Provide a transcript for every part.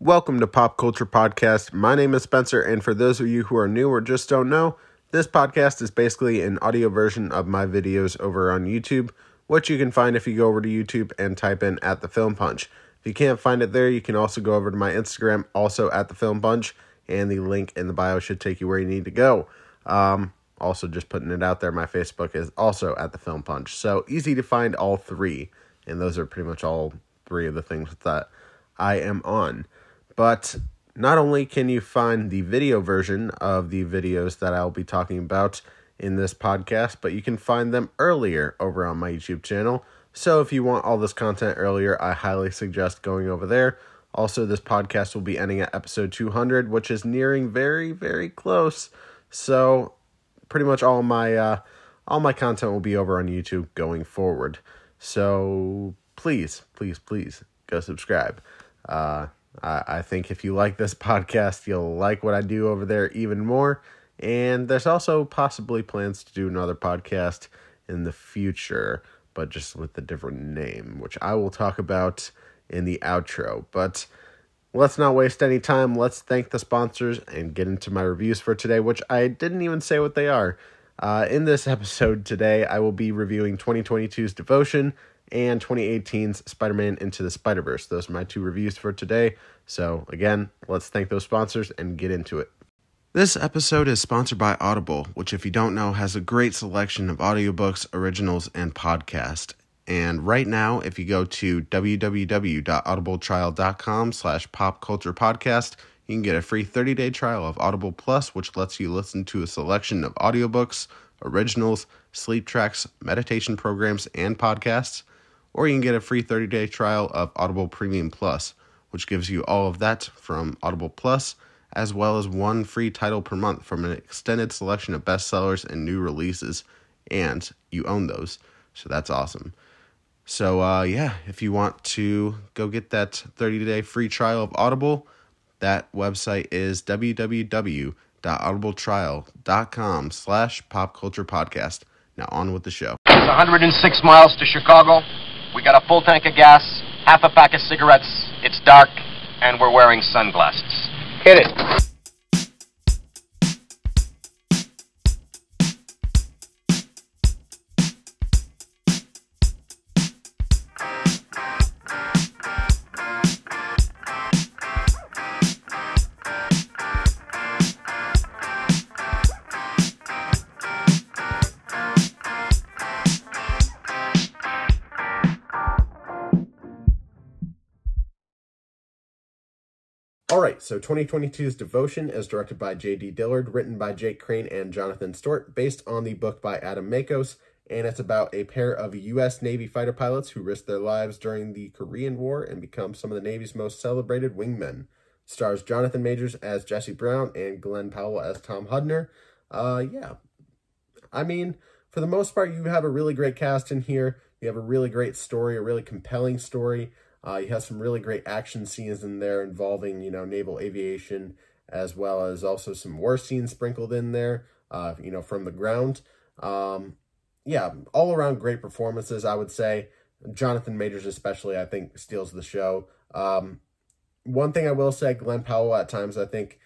Welcome to Pop Culture Podcast. My name is Spencer, and for those of you who are new or just don't know, this podcast is basically an audio version of my videos over on YouTube, which you can find if you go over to YouTube and type in at the Film Punch. If you can't find it there, you can also go over to my Instagram, also at the Film Punch, and the link in the bio should take you where you need to go. Also, just putting it out there, my Facebook is also at the Film Punch. So easy to find all three, and those are pretty much all three of the things that I am on. But not only can you find the video version of the videos that I'll be talking about in this podcast, but you can find them earlier over on my YouTube channel. So if you want all this content earlier, I highly suggest going over there. Also, this podcast will be ending at episode 200, which is nearing very, very close. So pretty much all my content will be over on YouTube going forward. So please go subscribe. I think if you like this podcast, you'll like what I do over there even more. And there's also possibly plans to do another podcast in the future, but just with a different name, which I will talk about in the outro. But let's not waste any time. Let's thank the sponsors and get into my reviews for today, which I didn't even say what they are. In this episode today, I will be reviewing 2022's Devotion and 2018's Spider-Man Into the Spider-Verse. Those are my two reviews for today. So again, let's thank those sponsors and get into it. This episode is sponsored by Audible, which if you don't know has a great selection of audiobooks, originals, and podcasts. And right now, if you go to www.audibletrial.com/popculturepodcast, you can get a free 30-day trial of Audible Plus, which lets you listen to a selection of audiobooks, originals, sleep tracks, meditation programs, and podcasts. Or you can get a free 30-day trial of Audible Premium Plus, which gives you all of that from Audible Plus, as well as one free title per month from an extended selection of bestsellers and new releases. And you own those, so that's awesome. So, if you want to go get that 30-day free trial of Audible, that website is www.audibletrial.com/popculturepodcast. Now on with the show. It's 106 miles to Chicago. We got a full tank of gas, half a pack of cigarettes. It's dark, and we're wearing sunglasses. Hit it. Alright, so 2022's Devotion is directed by J.D. Dillard, written by Jake Crane and Jonathan Stewart, based on the book by Adam Makos, and it's about a pair of U.S. Navy fighter pilots who risk their lives during the Korean War and become some of the Navy's most celebrated wingmen. Stars Jonathan Majors as Jesse Brown and Glenn Powell as Tom Hudner. I mean, for the most part, you have a really great cast in here. You have a really great story, a really compelling story. You have some really great action scenes in there involving, naval aviation, as well as also some war scenes sprinkled in there, from the ground. All around great performances, I would say. Jonathan Majors especially, I think, steals the show. One thing I will say, Glenn Powell at times, I think,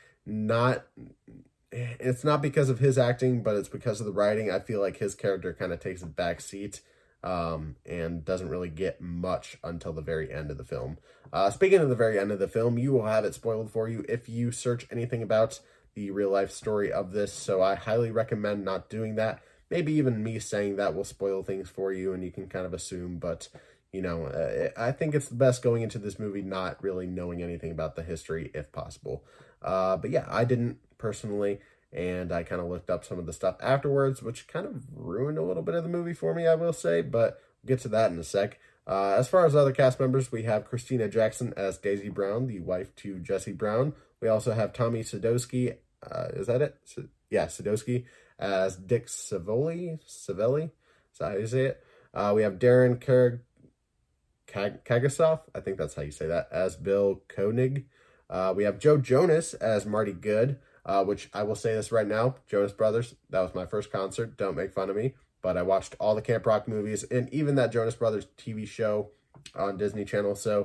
it's not because of his acting, but it's because of the writing. I feel like his character kind of takes a back seat. And doesn't really get much until the very end of the film. Speaking of the very end of the film, you will have it spoiled for you if you search anything about the real-life story of this, so I highly recommend not doing that. Maybe even me saying that will spoil things for you, and you can kind of assume, but, I think it's the best going into this movie not really knowing anything about the history, if possible. I didn't, personally. And I kind of looked up some of the stuff afterwards, which kind of ruined a little bit of the movie for me, I will say, but we'll get to that in a sec. As far as other cast members, we have Christina Jackson as Daisy Brown, the wife to Jesse Brown. We also have Tommy Sadowski, is that it? Sadowski, as Dick Savelli? Is that how you say it? We have Darren Kagasoff, I think that's how you say that, as Bill Koenig. We have Joe Jonas as Marty Good. Which I will say this right now, Jonas Brothers, that was my first concert, don't make fun of me, but I watched all the Camp Rock movies, and even that Jonas Brothers TV show on Disney Channel, so,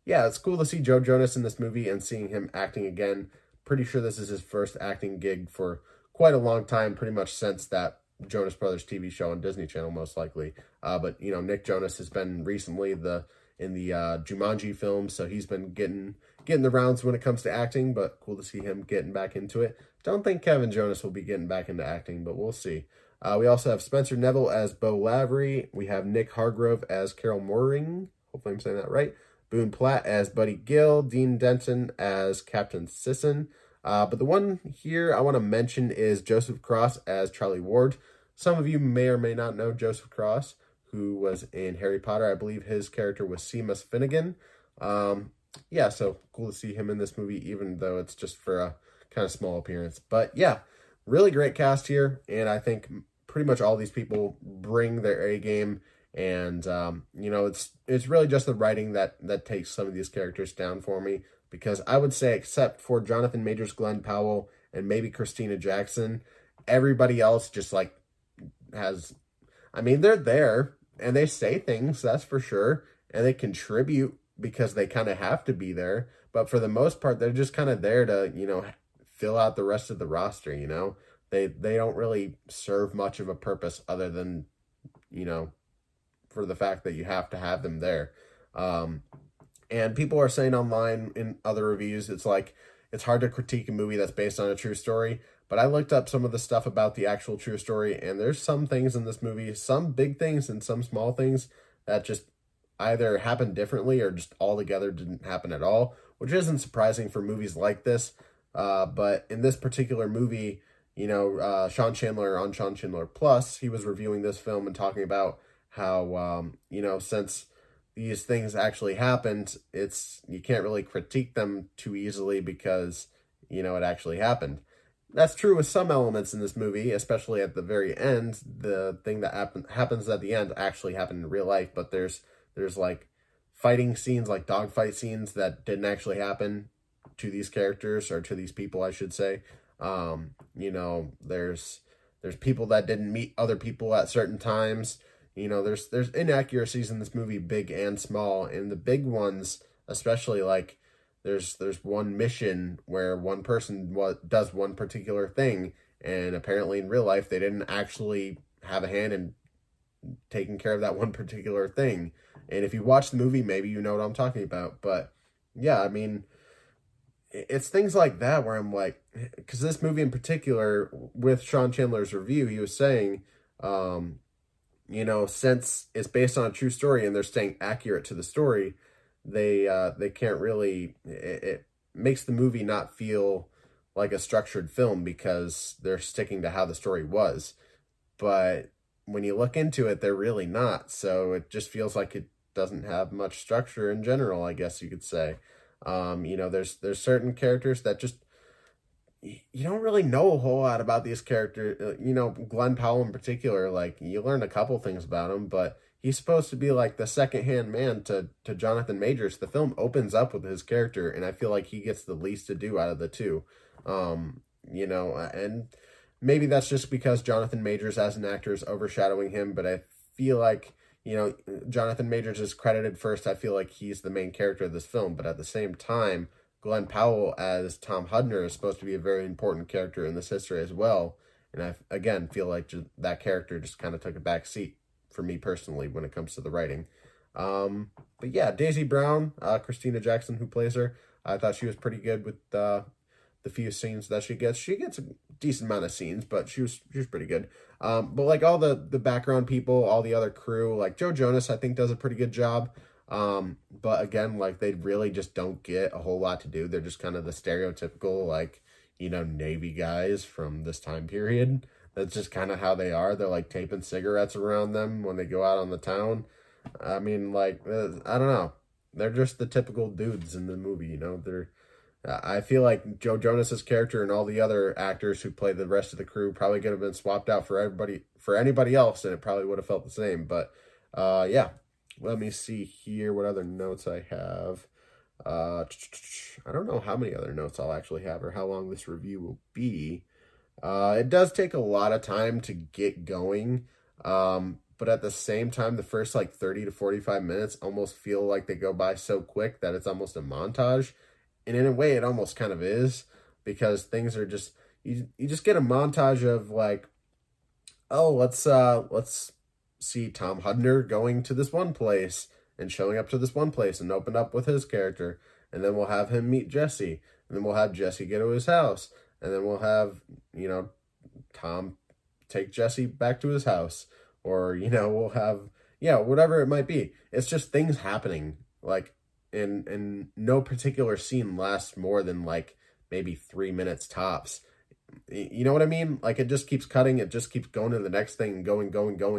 yeah, it's cool to see Joe Jonas in this movie and seeing him acting again. Pretty sure this is his first acting gig for quite a long time, pretty much since that Jonas Brothers TV show on Disney Channel, most likely. But you know, Nick Jonas has been recently in the Jumanji film, so he's been getting the rounds when it comes to acting. But cool to see him getting back into it. Don't think Kevin Jonas will be getting back into acting, but we'll see. We also have Spencer Neville as Bo Lavery. We have Nick Hargrove as Carol Mooring. Hopefully I'm saying that right. Boone Platt as Buddy Gill. Dean Denton as Captain Sisson. But the one here I want to mention is Joseph Cross as Charlie Ward. Some of you may or may not know Joseph Cross, who was in Harry Potter. I believe his character was Seamus Finnegan. Yeah, so cool to see him in this movie, even though it's just for a kind of small appearance. But yeah, really great cast here, and I think pretty much all these people bring their A game. And you know, it's really just the writing that takes some of these characters down for me, because I would say, except for Jonathan Majors, Glenn Powell, and maybe Christina Jackson, everybody else just like has, I mean, they're there and they say things, that's for sure, and they contribute because they kind of have to be there, but for the most part they're just kind of there to, you know, fill out the rest of the roster. You know, they don't really serve much of a purpose other than, you know, for the fact that you have to have them there. And people are saying online in other reviews, it's like, it's hard to critique a movie that's based on a true story. But I looked up some of the stuff about the actual true story, and there's some things in this movie, some big things and some small things, that just either happened differently or just altogether didn't happen at all, which isn't surprising for movies like this. But in this particular movie, you know, Sean Chandler on Sean Chandler Plus, he was reviewing this film and talking about how, you know, since these things actually happened, you can't really critique them too easily because, you know, it actually happened. That's true with some elements in this movie, especially at the very end. The thing that happens at the end actually happened in real life, but there's like fighting scenes, like dogfight scenes, that didn't actually happen to these characters, or to these people, I should say. You know, there's people that didn't meet other people at certain times. You know, there's inaccuracies in this movie, big and small, and the big ones, especially, like, there's one mission where one person does one particular thing, and apparently in real life they didn't actually have a hand in taking care of that one particular thing. And if you watch the movie, maybe you know what I'm talking about. But yeah, I mean, it's things like that where I'm like, because this movie in particular, with Sean Chandler's review, he was saying, you know, since it's based on a true story and they're staying accurate to the story, they can't really, it makes the movie not feel like a structured film because they're sticking to how the story was. But when you look into it, they're really not. So it just feels like it doesn't have much structure in general, I guess you could say. You know, there's certain characters that just, you don't really know a whole lot about these characters. You know, Glenn Powell in particular, like, you learn a couple things about him, but he's supposed to be like the second-hand man to Jonathan Majors. The film opens up with his character, and I feel like he gets the least to do out of the two. You know, and maybe that's just because Jonathan Majors as an actor is overshadowing him, but I feel like, you know, Jonathan Majors is credited first. I feel like he's the main character of this film, but at the same time, Glenn Powell as Tom Hudner is supposed to be a very important character in this history as well. And I, again, feel like that character just kind of took a back seat for me personally when it comes to the writing. But yeah, Daisy Brown, Christina Jackson, who plays her, I thought she was pretty good with the few scenes that she gets. She gets a decent amount of scenes, but she was pretty good. But like all the background people, all the other crew, like Joe Jonas, I think does a pretty good job. But again, like, they really just don't get a whole lot to do. They're just kind of the stereotypical, like, you know, Navy guys from this time period. That's just kind of how they are. They're like taping cigarettes around them when they go out on the town. I mean, like, I don't know. They're just the typical dudes in the movie, you know. I feel like Joe Jonas's character and all the other actors who play the rest of the crew probably could have been swapped out for anybody else, and it probably would have felt the same. But yeah. Let me see here what other notes I have. I don't know how many other notes I'll actually have or how long this review will be. It does take a lot of time to get going, but at the same time, the first like 30 to 45 minutes almost feel like they go by so quick that it's almost a montage. And in a way, it almost kind of is, because things are just, you just get a montage of like, oh, let's see Tom Hudner going to this one place and showing up to this one place and open up with his character. And then we'll have him meet Jesse. And then we'll have Jesse get to his house. And then we'll have, you know, Tom take Jesse back to his house. Or, you know, we'll have, yeah, whatever it might be. It's just things happening. Like, and no particular scene lasts more than like maybe 3 minutes tops. You know what I mean? Like, it just keeps cutting. It just keeps going to the next thing, going.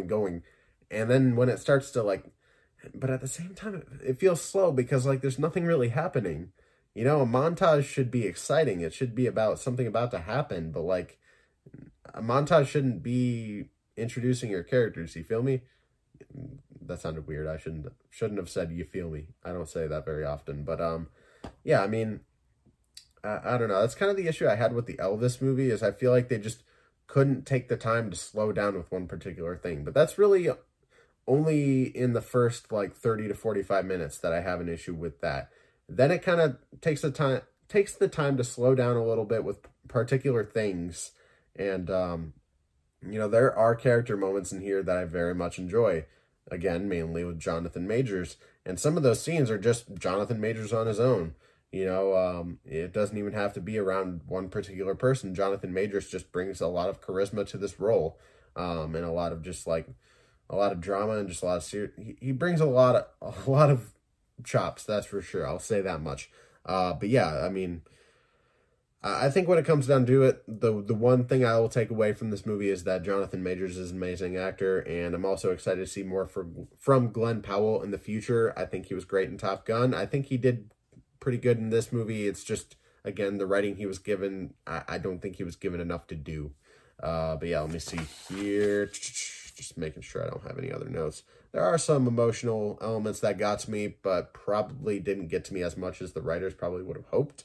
And then when it starts to like, but at the same time, it feels slow because like there's nothing really happening. You know, a montage should be exciting. It should be about something about to happen. But like, a montage shouldn't be introducing your characters. You feel me? That sounded weird. I shouldn't have said you feel me. I don't say that very often. But yeah, I mean, I don't know. That's kind of the issue I had with the Elvis movie, is I feel like they just couldn't take the time to slow down with one particular thing. But that's really only in the first like 30 to 45 minutes that I have an issue with that. Then it kind of takes the time to slow down a little bit with particular things. And you know, there are character moments in here that I very much enjoy. Again, mainly with Jonathan Majors. And some of those scenes are just Jonathan Majors on his own. You know, it doesn't even have to be around one particular person. Jonathan Majors just brings a lot of charisma to this role. And a lot of just like, a lot of drama and just a lot of he brings a lot of chops, that's for sure. I'll say that much. But yeah, I mean, I think when it comes down to it, the one thing I will take away from this movie is that Jonathan Majors is an amazing actor, and I'm also excited to see more from Glenn Powell in the future. I think he was great in Top Gun. I think he did pretty good in this movie. It's just, again, the writing he was given, I don't think he was given enough to do. But yeah, let me see here. Just making sure I don't have any other notes. There are some emotional elements that got to me, but probably didn't get to me as much as the writers probably would have hoped.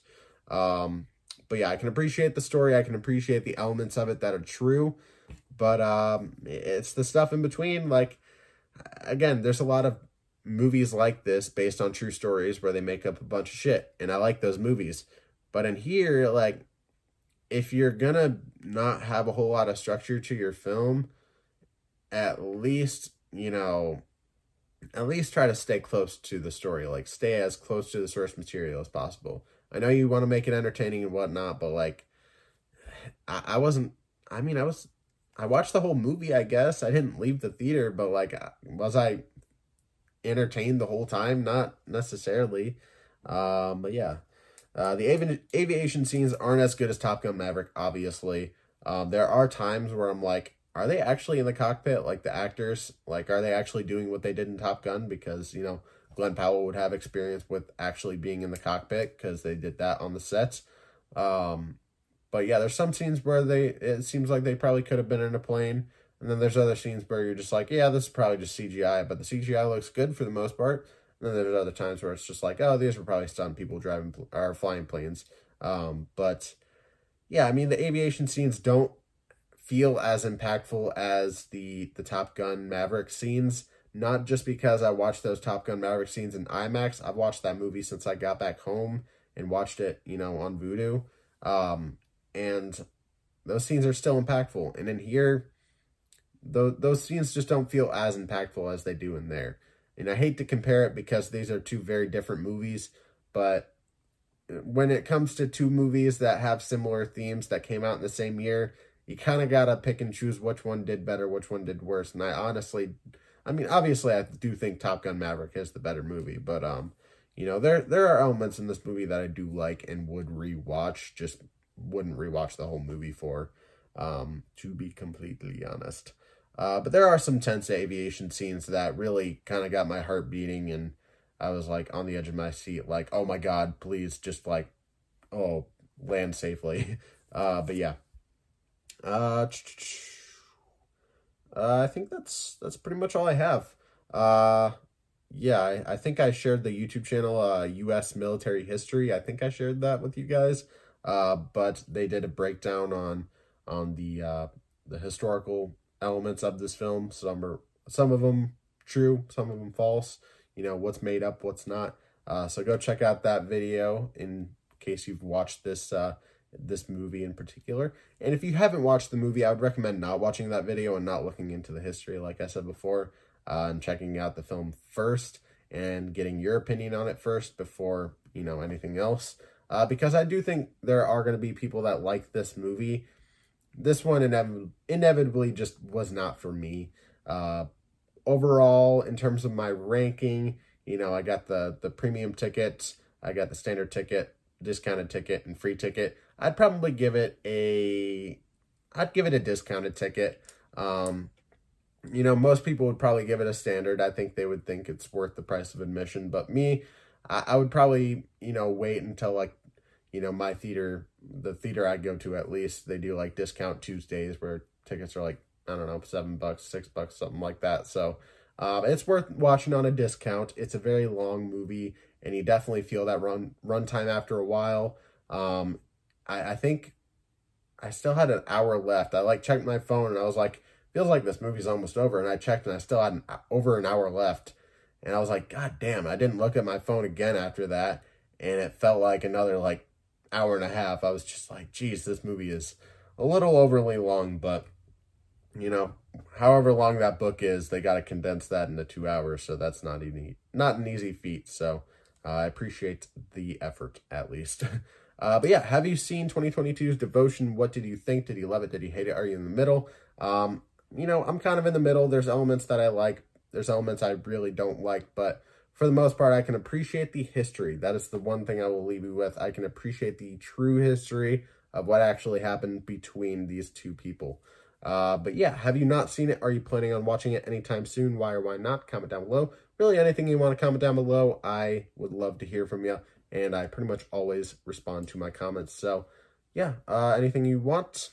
But yeah, I can appreciate the story. I can appreciate the elements of it that are true. But it's the stuff in between. Like, again, there's a lot of movies like this based on true stories where they make up a bunch of shit. And I like those movies. But in here, like, if you're gonna not have a whole lot of structure to your film, at least, you know, at least try to stay close to the story. Like, stay as close to the source material as possible. I know you want to make it entertaining and whatnot, but like, I watched the whole movie, I guess. I didn't leave the theater, but like, was I entertained the whole time? Not necessarily. But yeah, the aviation scenes aren't as good as Top Gun Maverick, obviously. There are times where I'm like, are they actually in the cockpit? Like, the actors, like, are they actually doing what they did in Top Gun? Because, you know, Glenn Powell would have experience with actually being in the cockpit because they did that on the sets. But yeah, there's some scenes where it seems like they probably could have been in a plane. And then there's other scenes where you're just like, yeah, this is probably just CGI, but the CGI looks good for the most part. And then there's other times where it's just like, oh, these were probably stunt people driving or flying planes. But yeah, I mean, the aviation scenes don't feel as impactful as the Top Gun Maverick scenes. Not just because I watched those Top Gun Maverick scenes in IMAX. I've watched that movie since I got back home and watched it, you know, on Vudu. And those scenes are still impactful. And in here, those scenes just don't feel as impactful as they do in there. And I hate to compare it because these are two very different movies. But when it comes to two movies that have similar themes that came out in the same year, you kind of got to pick and choose which one did better, which one did worse. And obviously, I do think Top Gun Maverick is the better movie, but, you know, there are elements in this movie that I do like and would rewatch, just wouldn't rewatch the whole movie for, to be completely honest. But there are some tense aviation scenes that really kind of got my heart beating, and I was, like, on the edge of my seat, like, oh my God, please, just, like, oh, land safely. But yeah. I think that's pretty much all I have. Yeah, I think I shared the YouTube channel, U.S. Military History. I think I shared that with you guys. But they did a breakdown on the historical elements of this film. some of them true, some of them false, you know, what's made up, what's not. So go check out that video in case you've watched this movie in particular. And if you haven't watched the movie, I would recommend not watching that video and not looking into the history, like I said before, and checking out the film first and getting your opinion on it first before, you know, anything else. Because I do think there are going to be people that like this movie. This one inevitably just was not for me. Overall, in terms of my ranking, you know, I got the premium ticket, I got the standard ticket, discounted ticket, and free ticket. I'd probably give it a discounted ticket. You know, most people would probably give it a standard. I think they would think it's worth the price of admission. But me, I would probably, you know, wait until, like, you know, my theater, the theater I go to at least, they do, like, discount Tuesdays where tickets are, like, I don't know, $7, $6, something like that. So it's worth watching on a discount. It's a very long movie, and you definitely feel that run time after a while. I think I still had an hour left. I, like, checked my phone, and I was like, feels like this movie's almost over. And I checked, and I still had over an hour left. And I was like, God damn, I didn't look at my phone again after that. And it felt like another, like, hour and a half. I was just like, geez, this movie is a little overly long. But, you know, however long that book is, they got to condense that into 2 hours. So that's not an easy feat. So I appreciate the effort, at least. But yeah, have you seen 2022's Devotion? What did you think? Did you love it? Did you hate it? Are you in the middle? You know, I'm kind of in the middle. There's elements that I like. There's elements I really don't like. But for the most part, I can appreciate the history. That is the one thing I will leave you with. I can appreciate the true history of what actually happened between these two people. But yeah, have you not seen it? Are you planning on watching it anytime soon? Why or why not? Comment down below. Really, anything you want to comment down below, I would love to hear from you. And I pretty much always respond to my comments. So yeah, anything you want,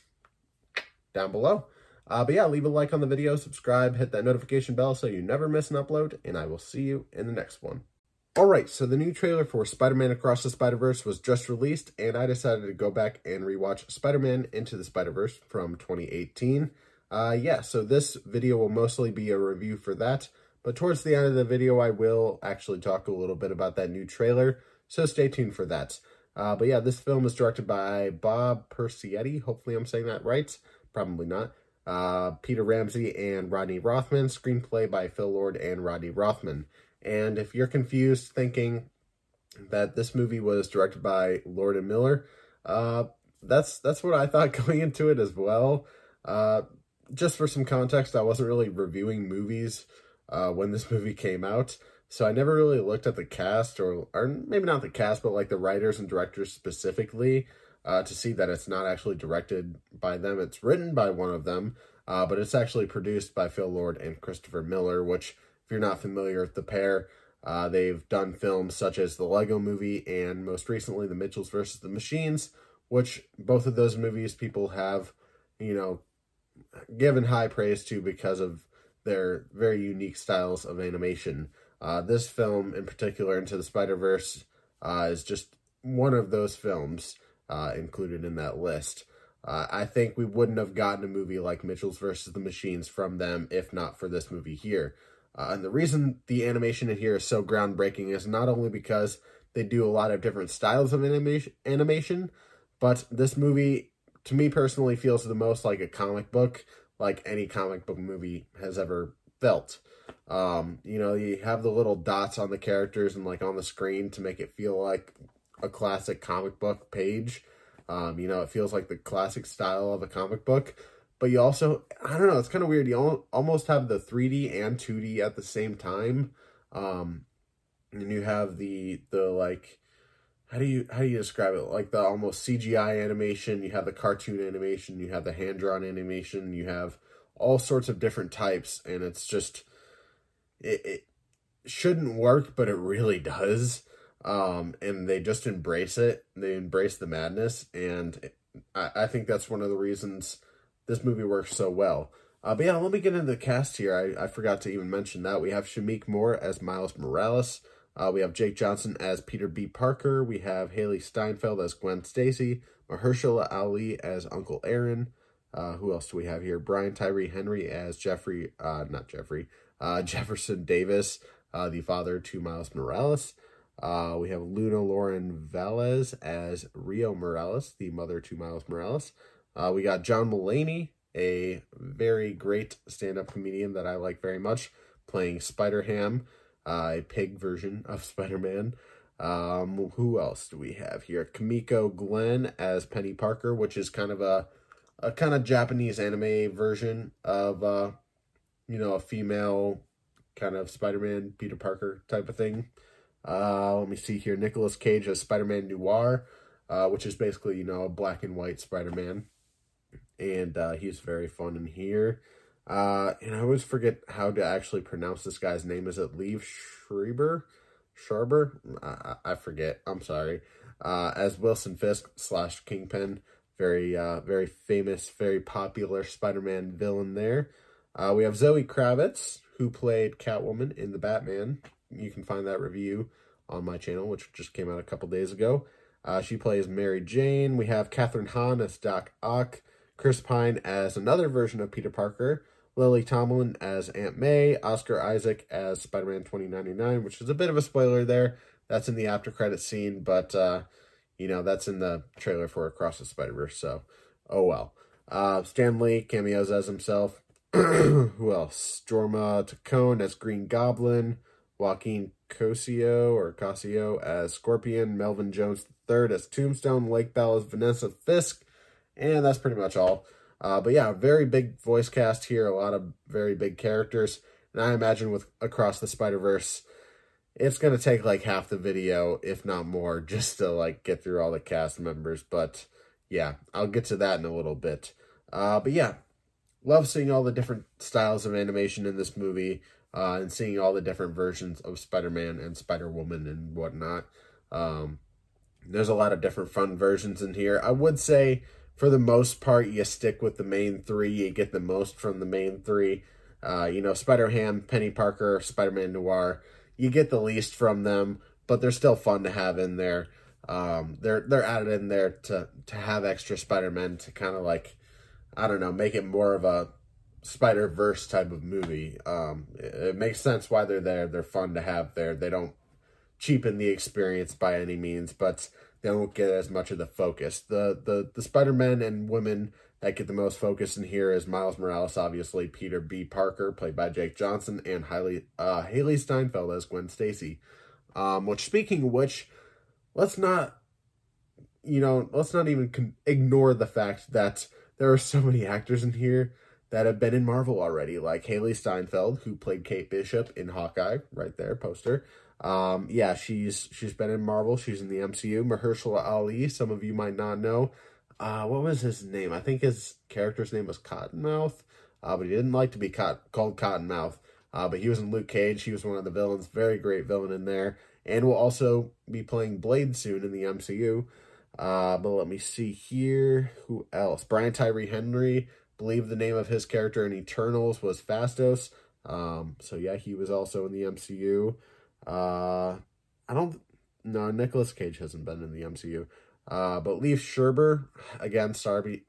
down below. But yeah, leave a like on the video, subscribe, hit that notification bell so you never miss an upload, and I will see you in the next one. Alright, so the new trailer for Spider-Man Across the Spider-Verse was just released, and I decided to go back and rewatch Spider-Man Into the Spider-Verse from 2018. Yeah, so this video will mostly be a review for that, but towards the end of the video, I will actually talk a little bit about that new trailer, so stay tuned for that. But yeah, this film is directed by Bob Persichetti. Hopefully I'm saying that right. Probably not. Peter Ramsey and Rodney Rothman. Screenplay by Phil Lord and Rodney Rothman. And if you're confused thinking that this movie was directed by Lord and Miller, that's what I thought going into it as well. Just for some context, I wasn't really reviewing movies when this movie came out. So I never really looked at the cast, or maybe not the cast, but like the writers and directors specifically, to see that it's not actually directed by them. It's written by one of them, but it's actually produced by Phil Lord and Christopher Miller, which, if you're not familiar with the pair, they've done films such as The Lego Movie and most recently The Mitchells vs. the Machines, which both of those movies people have, you know, given high praise to because of their very unique styles of animation. This film in particular, Into the Spider-Verse, is just one of those films included in that list. I think we wouldn't have gotten a movie like Mitchells vs. the Machines from them if not for this movie here. And the reason the animation in here is so groundbreaking is not only because they do a lot of different styles of animation, but this movie, to me personally, feels the most like a comic book, like any comic book movie has ever felt. You know, you have the little dots on the characters and like on the screen to make it feel like a classic comic book page. You know, it feels like the classic style of a comic book, but you also, I don't know, it's kind of weird. You almost have the 3D and 2D at the same time. And you have the like, how do you describe it? Like the almost CGI animation, you have the cartoon animation, you have the hand-drawn animation, you have all sorts of different types, and it's just, it shouldn't work, but it really does. And they just embrace it. They embrace the madness, and I think that's one of the reasons this movie works so well. But yeah, let me get into the cast here. I forgot to even mention that. We have Shameik Moore as Miles Morales. We have Jake Johnson as Peter B. Parker. We have Haley Steinfeld as Gwen Stacy. Mahershala Ali as Uncle Aaron. Who else do we have here? Brian Tyree Henry as Jefferson Davis, the father to Miles Morales. We have Luna Lauren Velez as Rio Morales, the mother to Miles Morales. We got John Mulaney, a very great stand-up comedian that I like very much, playing Spider-Ham, a pig version of Spider-Man. Who else do we have here? Kimiko Glenn as Penny Parker, which is kind of a kind of Japanese anime version of, a female kind of Spider-Man, Peter Parker type of thing. Let me see here. Nicolas Cage as Spider-Man Noir, which is basically, a black and white Spider-Man. And he's very fun in here. And I always forget how to actually pronounce this guy's name. Is it Liev Schreiber? I forget. I'm sorry. As Wilson Fisk / Kingpin. Very famous, very popular Spider-Man villain there. We have Zoe Kravitz, who played Catwoman in The Batman. You can find that review on my channel, which just came out a couple days ago. She plays Mary Jane. We have Kathryn Hahn as Doc Ock. Chris Pine as another version of Peter Parker. Lily Tomlin as Aunt May. Oscar Isaac as Spider-Man 2099, which is a bit of a spoiler there. That's in the after credit scene, but, that's in the trailer for Across the Spider-Verse, so, oh well. Stan Lee cameos as himself. Who else? Jorma Taccone as Green Goblin. Joaquin Cosio as Scorpion. Melvin Jones III as Tombstone. Lake Bell as Vanessa Fisk. And that's pretty much all. But yeah, very big voice cast here. A lot of very big characters. And I imagine with Across the Spider-Verse, it's going to take like half the video, if not more, just to like get through all the cast members. But yeah, I'll get to that in a little bit. But yeah, love seeing all the different styles of animation in this movie. And seeing all the different versions of Spider-Man and Spider-Woman and whatnot. There's a lot of different fun versions in here. I would say, for the most part, you stick with the main three. You get the most from the main three. Spider-Ham, Penny Parker, Spider-Man Noir. You get the least from them, but they're still fun to have in there. They're added in there to have extra Spider-Man to kind of like, I don't know, make it more of a Spider-Verse type of movie. It makes sense why they're there. They're fun to have there. They don't cheapen the experience by any means, but they don't get as much of the focus. The Spider-Men and women that get the most focus in here is Miles Morales, obviously, Peter B. Parker, played by Jake Johnson, and Haley Steinfeld as Gwen Stacy. Which, speaking of which, let's not even ignore the fact that there are so many actors in here that have been in Marvel already, like Haley Steinfeld, who played Kate Bishop in Hawkeye, right there, poster. Yeah, she's been in Marvel. She's in the MCU. Mahershala Ali, some of you might not know. What was his name? I think his character's name was Cottonmouth, but he didn't like to be called Cottonmouth. But he was in Luke Cage. He was one of the villains. Very great villain in there. And will also be playing Blade soon in the MCU. But let me see here. Who else? Brian Tyree Henry. Believe the name of his character in Eternals was Phastos. So yeah, he was also in the MCU. Nicolas Cage hasn't been in the MCU. But Liev Schreiber, again, sorry,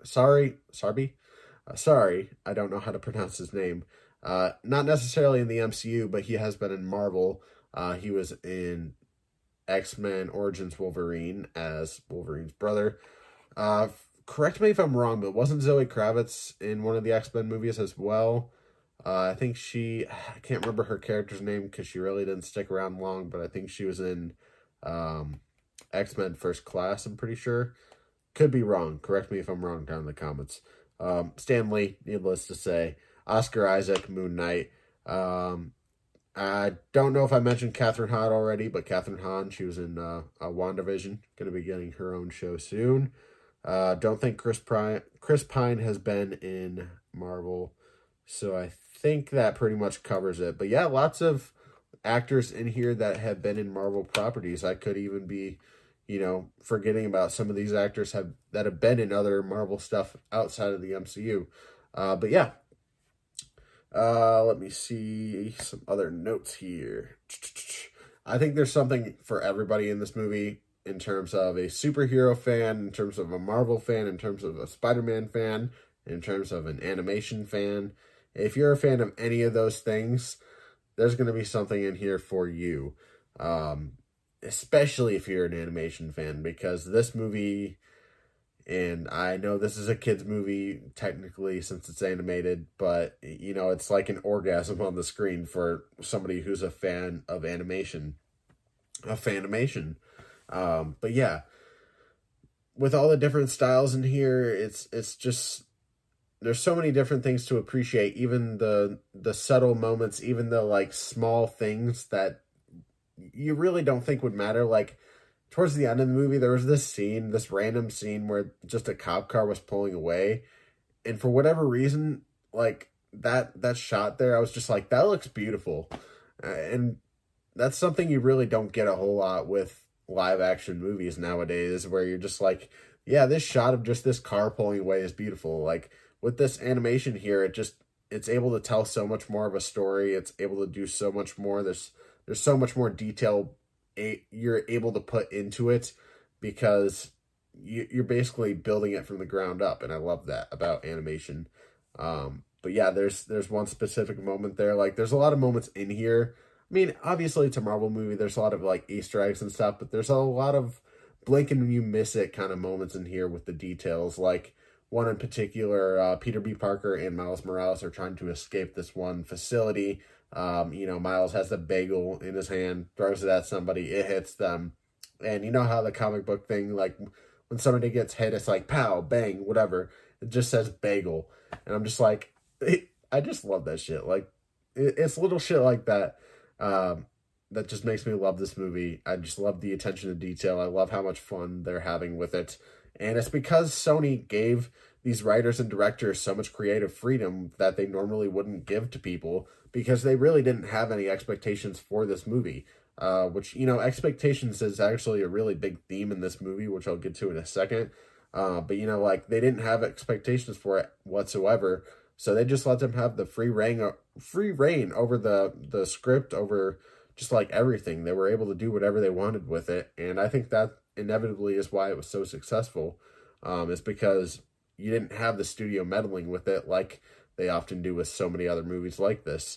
I don't know how to pronounce his name. Not necessarily in the MCU, but he has been in Marvel. He was in X-Men Origins Wolverine as Wolverine's brother. Correct me if I'm wrong, but wasn't Zoe Kravitz in one of the X-Men movies as well? I think I can't remember her character's name because she really didn't stick around long, but I think she was in X-Men First Class, I'm pretty sure. Could be wrong. Correct me if I'm wrong down in the comments. Stan Lee, needless to say. Oscar Isaac, Moon Knight. I don't know if I mentioned Kathryn Hahn already, but Kathryn Hahn, she was in WandaVision. Going to be getting her own show soon. Don't think Chris Pine has been in Marvel, so I think that pretty much covers it. But yeah, lots of actors in here that have been in Marvel properties. I could even be, forgetting about some of these actors that have been in other Marvel stuff outside of the MCU. But yeah, let me see some other notes here. I think there's something for everybody in this movie. In terms of a superhero fan, in terms of a Marvel fan, in terms of a Spider-Man fan, in terms of an animation fan. If you're a fan of any of those things, there's going to be something in here for you. Especially if you're an animation fan, because this movie, and I know this is a kid's movie technically since it's animated, but you know, it's like an orgasm on the screen for somebody who's a fan of animation. But yeah, with all the different styles in here, it's just, there's so many different things to appreciate, even the subtle moments, even the like small things that you really don't think would matter. Like towards the end of the movie, there was this random scene where just a cop car was pulling away, and for whatever reason, like that shot there, I was just like, that looks beautiful. And that's something you really don't get a whole lot with live action movies nowadays, where you're just like, yeah, this shot of just this car pulling away is beautiful. Like with this animation here, it's able to tell so much more of a story. It's able to do so much more. There's so much more detail you're able to put into it, because you're basically building it from the ground up, and I love that about animation. But yeah, there's one specific moment there. Like there's a lot of moments in here. I mean, obviously it's a Marvel movie. There's a lot of like Easter eggs and stuff, but there's a lot of blink and you miss it kind of moments in here with the details. Like one in particular, Peter B. Parker and Miles Morales are trying to escape this one facility. You know, Miles has the bagel in his hand, throws it at somebody, it hits them. And you know how the comic book thing, like when somebody gets hit, it's like pow, bang, whatever. It just says bagel. And I'm just like, I just love that shit. Like, it's little shit like that that just makes me love this movie. I just love the attention to detail. I love how much fun they're having with it. And it's because Sony gave these writers and directors so much creative freedom that they normally wouldn't give to people, because they really didn't have any expectations for this movie. Which, you know, expectations is actually a really big theme in this movie, which I'll get to in a second. But, you know, like, they didn't have expectations for it whatsoever. So they just let them have the free reign over the script, over just like everything. They were able to do whatever they wanted with it. And I think that inevitably is why it was so successful. Is because you didn't have the studio meddling with it like they often do with so many other movies like this.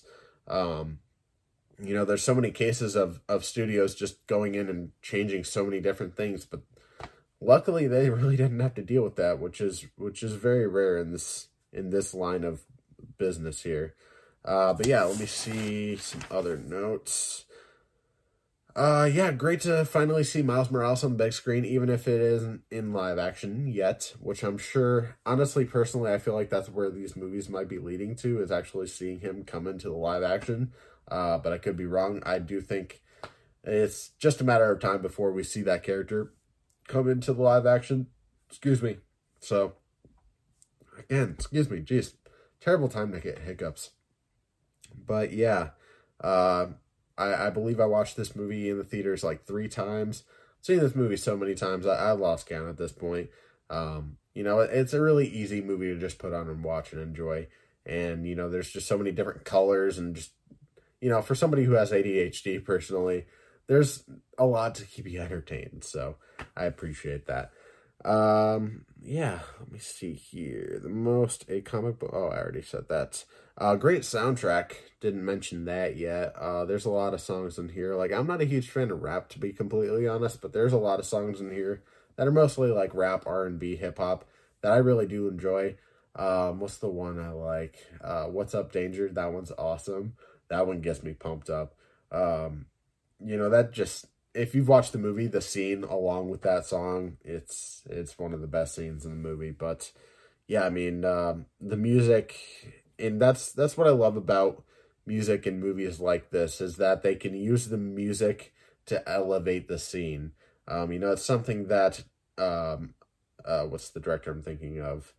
You know, there's so many cases of studios just going in and changing so many different things, but luckily they really didn't have to deal with that, which is very rare in this line of business here. But yeah, let me see some other notes. Yeah, great to finally see Miles Morales on the big screen, even if it isn't in live action yet, which I'm sure, honestly, personally, I feel like that's where these movies might be leading to, is actually seeing him come into the live action. But I could be wrong. I do think it's just a matter of time before we see that character come into the live action. Excuse me. So, again, excuse me. Jeez, terrible time to get hiccups. But yeah, I believe I watched this movie in the theaters like 3 times. I've seen this movie so many times, I lost count at this point. You know, it's a really easy movie to just put on and watch and enjoy. And, you know, there's just so many different colors, and just, you know, for somebody who has ADHD personally, there's a lot to keep you entertained. So I appreciate that. Yeah, let me see here. A comic book. Oh, I already said that. Great soundtrack. Didn't mention that yet. There's a lot of songs in here. Like, I'm not a huge fan of rap, to be completely honest, but there's a lot of songs in here that are mostly like rap, R&B, hip hop that I really do enjoy. What's the one I like? What's Up Danger? That one's awesome. That one gets me pumped up. You know, that just, if you've watched the movie, the scene along with that song, it's one of the best scenes in the movie. But yeah, I mean, the music, and that's what I love about music in movies like this, is that they can use the music to elevate the scene. You know, it's something that, what's the director I'm thinking of?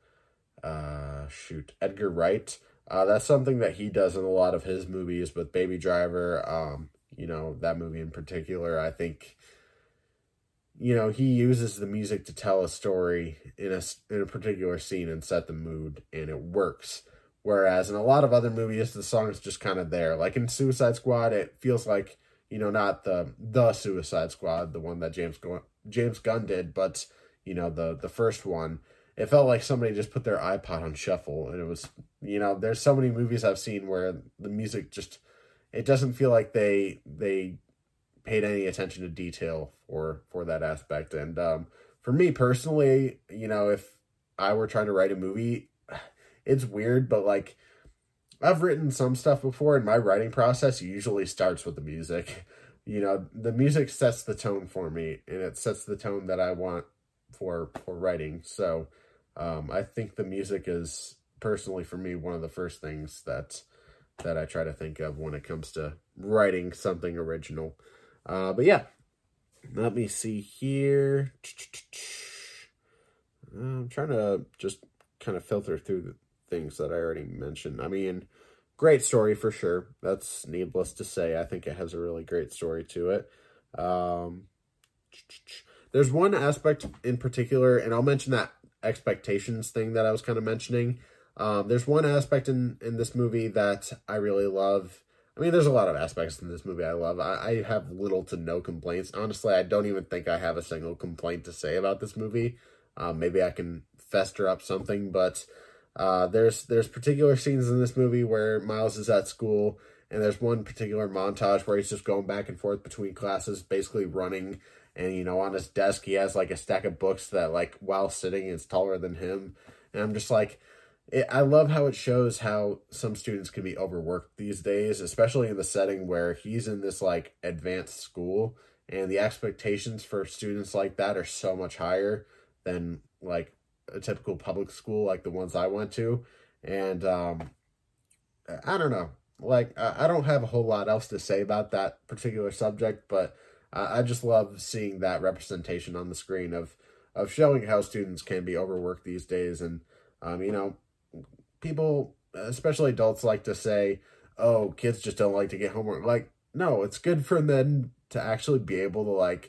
Edgar Wright. That's something that he does in a lot of his movies with Baby Driver. You know, that movie in particular, I think, you know, he uses the music to tell a story in a particular scene and set the mood, and it works. Whereas in a lot of other movies, the song is just kind of there. Like in Suicide Squad, it feels like, you know, not the Suicide Squad, the one that James Gunn did, but, you know, the first one. It felt like somebody just put their iPod on shuffle, and it was, you know, there's so many movies I've seen where the music just, it doesn't feel like they paid any attention to detail for that aspect. And for me personally, you know, if I were trying to write a movie, it's weird, but like I've written some stuff before, and my writing process usually starts with the music. You know, the music sets the tone for me, and it sets the tone that I want for writing. So I think the music is personally for me one of the first things that I try to think of when it comes to writing something original. But yeah, let me see here. I'm trying to just kind of filter through the things that I already mentioned. I mean, great story for sure. That's needless to say. I think it has a really great story to it. There's one aspect in particular, and I'll mention that expectations thing that I was kind of mentioning. There's one aspect in this movie that I really love. I mean, there's a lot of aspects in this movie I love. I have little to no complaints. Honestly, I don't even think I have a single complaint to say about this movie. Maybe I can fester up something, but there's particular scenes in this movie where Miles is at school, and there's one particular montage where he's just going back and forth between classes, basically running. And, you know, on his desk, he has like a stack of books that, like, while sitting, is taller than him. And I'm just like, I love how it shows how some students can be overworked these days, especially in the setting where he's in this like advanced school, and the expectations for students like that are so much higher than like a typical public school like the ones I went to. And I don't know, like I don't have a whole lot else to say about that particular subject, but I just love seeing that representation on the screen of showing how students can be overworked these days. And you know, people, especially adults, like to say, oh, kids just don't like to get homework. Like, no, it's good for them to actually be able to like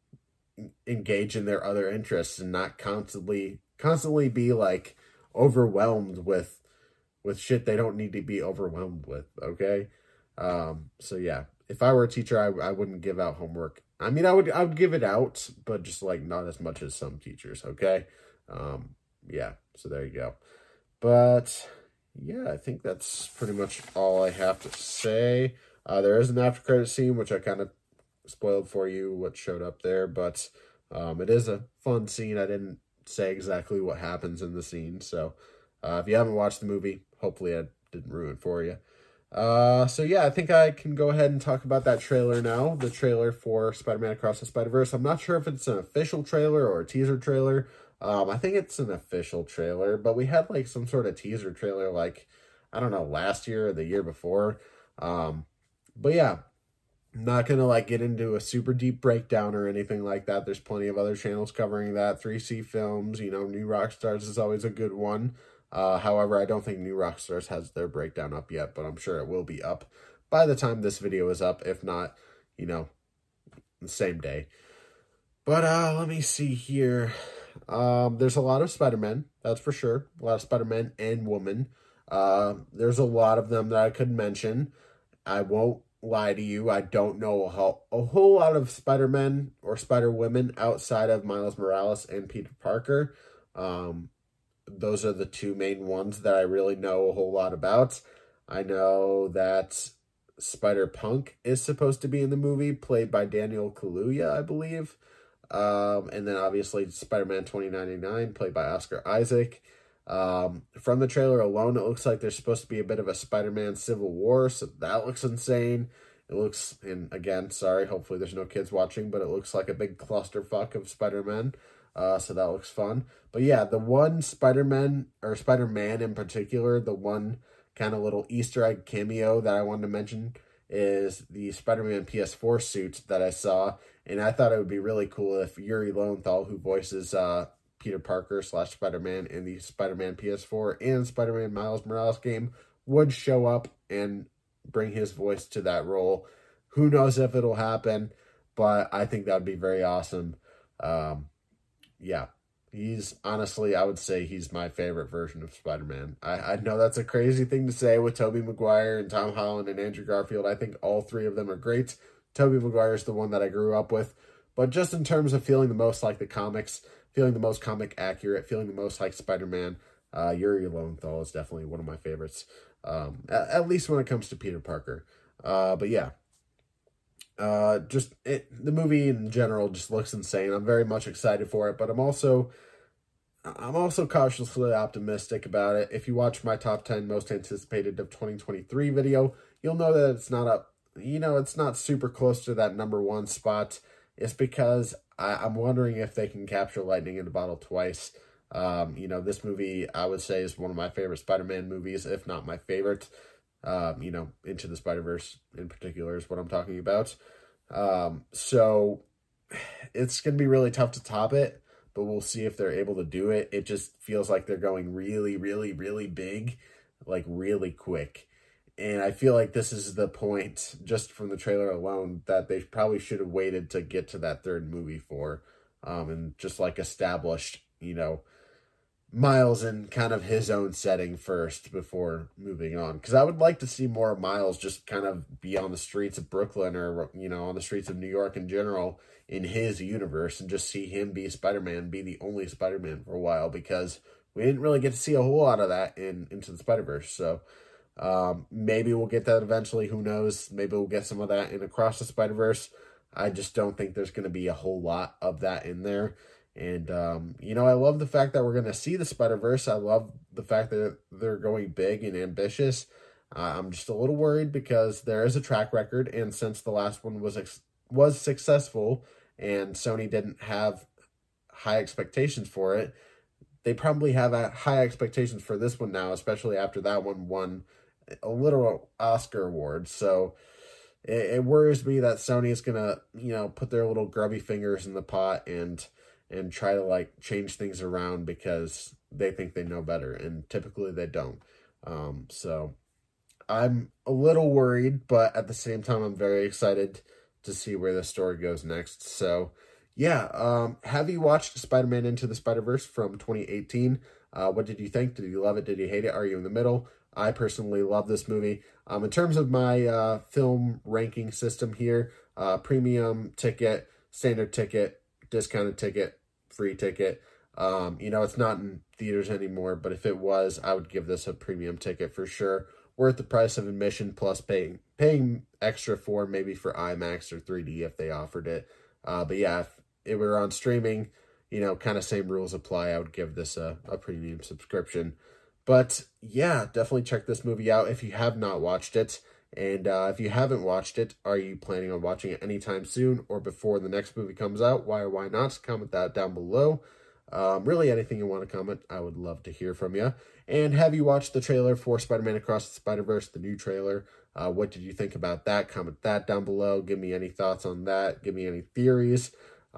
engage in their other interests and not constantly be like overwhelmed with shit they don't need to be overwhelmed with. Okay. So yeah, if I were a teacher, I wouldn't give out homework. I mean, I would give it out, but just like not as much as some teachers. Okay. Yeah. So there you go. But yeah, I think that's pretty much all I have to say. There is an after credit scene, which I kind of spoiled for you what showed up there, but it is a fun scene. I didn't say exactly what happens in the scene, so if you haven't watched the movie, hopefully I didn't ruin it for you. So yeah, I think I can go ahead and talk about that trailer now, the trailer for Spider-Man Across the Spider-Verse. I'm not sure if it's an official trailer or a teaser trailer. I think it's an official trailer, but we had like some sort of teaser trailer, like, I don't know, last year or the year before. But yeah, I'm not going to like get into a super deep breakdown or anything like that. There's plenty of other channels covering that. 3C Films, you know, New Rockstars is always a good one. However, I don't think New Rockstars has their breakdown up yet, but I'm sure it will be up by the time this video is up, if not, you know, the same day. But let me see here. There's a lot of Spider-Men, that's for sure. A lot of Spider-Men and women. There's a lot of them that I could mention. I won't lie to you, I don't know a whole lot of Spider-Men or Spider-Women outside of Miles Morales and Peter Parker. Those are the two main ones that I really know a whole lot about. I know that Spider-Punk is supposed to be in the movie, played by Daniel Kaluuya, I believe. And then obviously Spider-Man 2099, played by Oscar Isaac. From the trailer alone, it looks like there's supposed to be a bit of a Spider-Man Civil War, so that looks insane. It looks, and again, sorry, hopefully there's no kids watching, but it looks like a big clusterfuck of Spider-Man. So that looks fun. But yeah, the one Spider-Man in particular, the one kind of little Easter egg cameo that I wanted to mention is the Spider-Man PS4 suit that I saw. And I thought it would be really cool if Yuri Lowenthal, who voices Peter Parker / Spider-Man in the Spider-Man PS4 and Spider-Man Miles Morales game, would show up and bring his voice to that role. Who knows if it'll happen, but I think that would be very awesome. Yeah, he's honestly, I would say he's my favorite version of Spider-Man. I know that's a crazy thing to say with Tobey Maguire and Tom Holland and Andrew Garfield. I think all three of them are great. Tobey Maguire is the one that I grew up with. But just in terms of feeling the most like the comics, feeling the most comic accurate, feeling the most like Spider-Man, Yuri Lowenthal is definitely one of my favorites. At least when it comes to Peter Parker. But yeah, the movie in general just looks insane. I'm very much excited for it, but I'm also cautiously optimistic about it. If you watch my top 10 most anticipated of 2023 video, you'll know that it's not super close to that number one spot. It's because I'm wondering if they can capture lightning in a bottle twice. This movie, I would say, is one of my favorite Spider-Man movies, if not my favorite. Into the Spider-Verse in particular is what I'm talking about. So it's going to be really tough to top it, but we'll see if they're able to do it. It just feels like they're going really, really, really big, like really quick. And I feel like this is the point, just from the trailer alone, that they probably should have waited to get to that third movie for, and just like established, Miles in kind of his own setting first before moving on. Because I would like to see more Miles just kind of be on the streets of Brooklyn or, on the streets of New York in general in his universe, and just see him be Spider-Man, be the only Spider-Man for a while, because we didn't really get to see a whole lot of that in Into the Spider-Verse. So maybe we'll get that eventually. Who knows? Maybe we'll get some of that in Across the Spider-Verse. I just don't think there's going to be a whole lot of that in there. And, I love the fact that we're going to see the Spider-Verse. I love the fact that they're going big and ambitious. I'm just a little worried because there is a track record, and since the last one was successful and Sony didn't have high expectations for it, they probably have high expectations for this one now, especially after that one won a literal Oscar award. So it worries me that Sony is going to, put their little grubby fingers in the pot and try to change things around because they think they know better, and typically they don't. So I'm a little worried, but at the same time, I'm very excited to see where the story goes next. So yeah, have you watched Spider-Man Into the Spider-Verse from 2018? What did you think? Did you love it? Did you hate it? Are you in the middle? I personally love this movie. In terms of my film ranking system here, premium ticket, standard ticket, discounted ticket, free ticket. It's not in theaters anymore, but if it was, I would give this a premium ticket for sure. Worth the price of admission, plus paying extra for maybe for IMAX or 3D if they offered it. But yeah, if it were on streaming, kind of same rules apply. I would give this a premium subscription. But yeah, definitely check this movie out if you have not watched it. And if you haven't watched it, are you planning on watching it anytime soon or before the next movie comes out? Why or why not? Comment that down below. Really, anything you want to comment, I would love to hear from you. And have you watched the trailer for Spider-Man Across the Spider-Verse, the new trailer? What did you think about that? Comment that down below. Give me any thoughts on that. Give me any theories.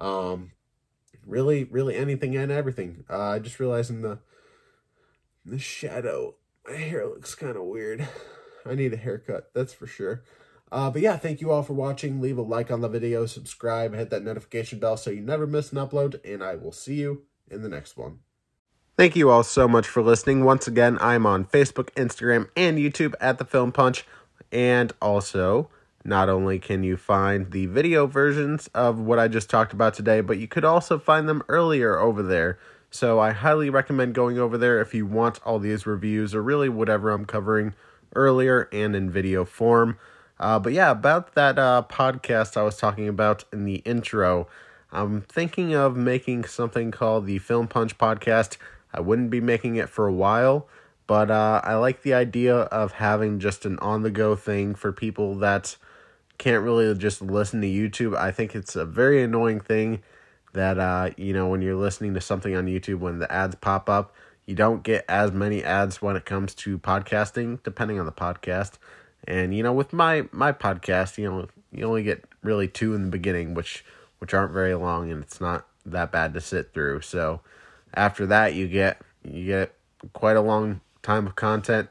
Really anything and everything. I just realized in the shadow, my hair looks kind of weird. I need a haircut, that's for sure. But yeah, thank you all for watching. Leave a like on the video, subscribe, hit that notification bell so you never miss an upload, and I will see you in the next one. Thank you all so much for listening. Once again, I'm on Facebook, Instagram, and YouTube at The Film Punch. And also, not only can you find the video versions of what I just talked about today, but you could also find them earlier over there. So I highly recommend going over there if you want all these reviews or really whatever I'm covering earlier and in video form. But yeah, about that podcast I was talking about in the intro, I'm thinking of making something called the Film Punch Podcast. I wouldn't be making it for a while, but I like the idea of having just an on-the-go thing for people that can't really just listen to YouTube. I think it's a very annoying thing that, when you're listening to something on YouTube, when the ads pop up, you don't get as many ads when it comes to podcasting, depending on the podcast. And, with my podcast, you only get really 2 in the beginning, which aren't very long, and it's not that bad to sit through. So after that, you get quite a long time of content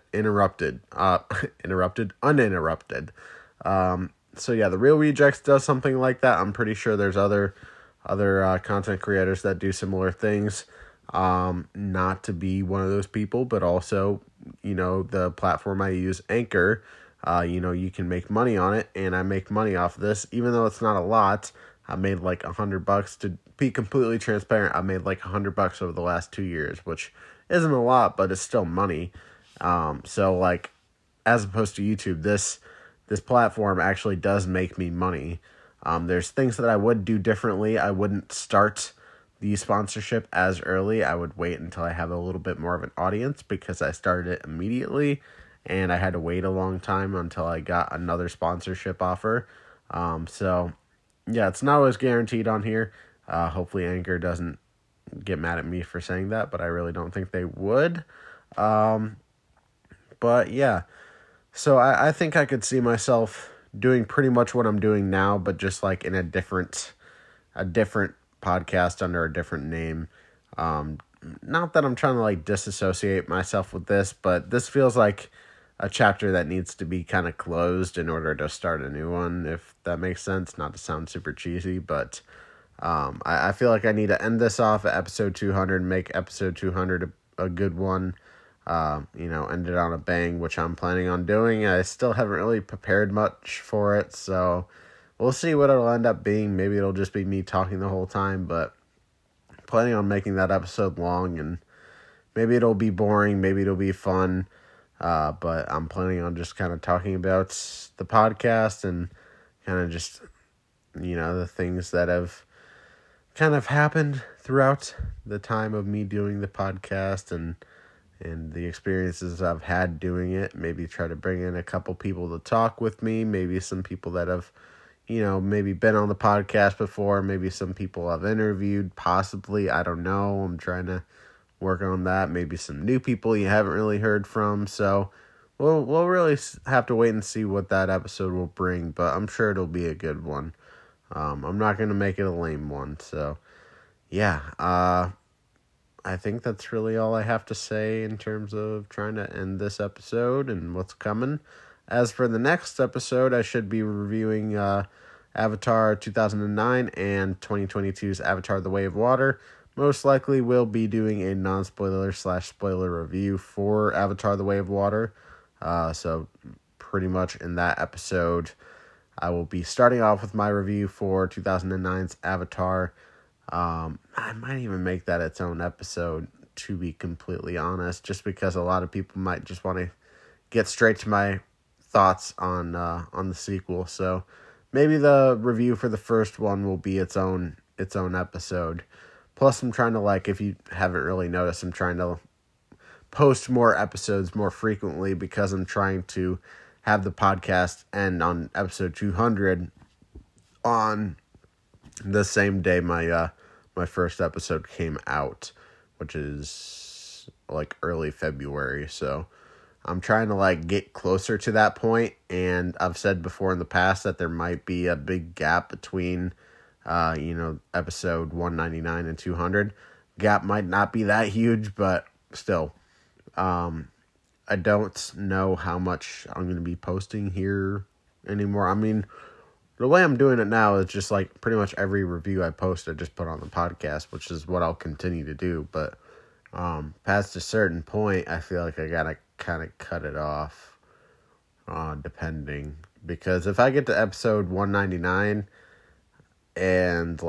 uninterrupted. So yeah, The Real Rejects does something like that. I'm pretty sure there's other content creators that do similar things. Not to be one of those people, but also, the platform I use, Anchor, you can make money on it, and I make money off of this, even though it's not a lot. I made like $100. To be completely transparent, I made like $100 over the last 2 years, which isn't a lot, but it's still money. So like, as opposed to YouTube, this this platform actually does make me money. There's things that I would do differently. I wouldn't start the sponsorship as early. I would wait until I have a little bit more of an audience, because I started it immediately and I had to wait a long time until I got another sponsorship offer. So yeah, it's not always guaranteed on here. Hopefully Anchor doesn't get mad at me for saying that, but I really don't think they would. But yeah, so I think I could see myself doing pretty much what I'm doing now, but just like in a different podcast under a different name. Not that I'm trying to like disassociate myself with this, but this feels like a chapter that needs to be kind of closed in order to start a new one, if that makes sense. Not to sound super cheesy, but I feel like I need to end this off at episode 200, make episode 200 a good one. End it on a bang, which I'm planning on doing. I still haven't really prepared much for it, so we'll see what it'll end up being. Maybe it'll just be me talking the whole time, but planning on making that episode long, and maybe it'll be boring, maybe it'll be fun, but I'm planning on just kind of talking about the podcast and kind of just, the things that have kind of happened throughout the time of me doing the podcast, and the experiences I've had doing it. Maybe try to bring in a couple people to talk with me. Maybe some people that have, maybe been on the podcast before. Maybe some people I've interviewed, possibly. I don't know. I'm trying to work on that. Maybe some new people you haven't really heard from. So we'll really have to wait and see what that episode will bring. But I'm sure it'll be a good one. I'm not going to make it a lame one. So, yeah. I think that's really all I have to say in terms of trying to end this episode and what's coming. As for the next episode, I should be reviewing Avatar 2009 and 2022's Avatar The Way of Water. Most likely we'll be doing a non-spoiler/spoiler review for Avatar The Way of Water. So pretty much in that episode, I will be starting off with my review for 2009's Avatar. I might even make that its own episode, to be completely honest, just because a lot of people might just want to get straight to my thoughts on the sequel. So maybe the review for the first one will be its own episode. Plus, I'm trying to, if you haven't really noticed, I'm trying to post more episodes more frequently, because I'm trying to have the podcast end on episode 200 on the same day my first episode came out, which is early February. So I'm trying to get closer to that point, and I've said before in the past that there might be a big gap between episode 199 and 200. Gap might not be that huge, but still, I don't know how much I'm going to be posting here anymore. I mean, the way I'm doing it now is just pretty much every review I post, I just put on the podcast, which is what I'll continue to do. But past a certain point, I feel like I gotta kind of cut it off, depending. Because if I get to episode 199 and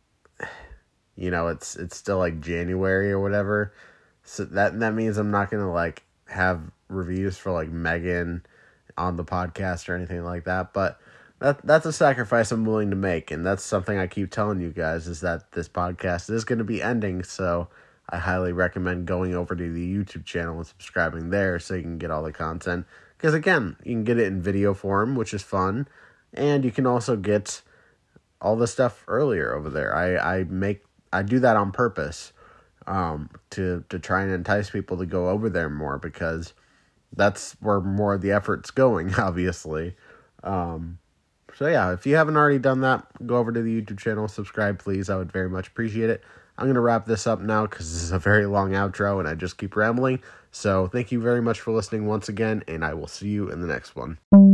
it's still January or whatever, so that means I'm not gonna have reviews for Megan on the podcast or anything like that. But that's a sacrifice I'm willing to make, and that's something I keep telling you guys, is that this podcast is going to be ending, so I highly recommend going over to the YouTube channel and subscribing there so you can get all the content. Because again, you can get it in video form, which is fun, and you can also get all the stuff earlier over there. I do that on purpose, to try and entice people to go over there more, because that's where more of the effort's going, obviously. So yeah, if you haven't already done that, go over to the YouTube channel, subscribe please, I would very much appreciate it. I'm going to wrap this up now, because this is a very long outro and I just keep rambling. So thank you very much for listening once again, and I will see you in the next one.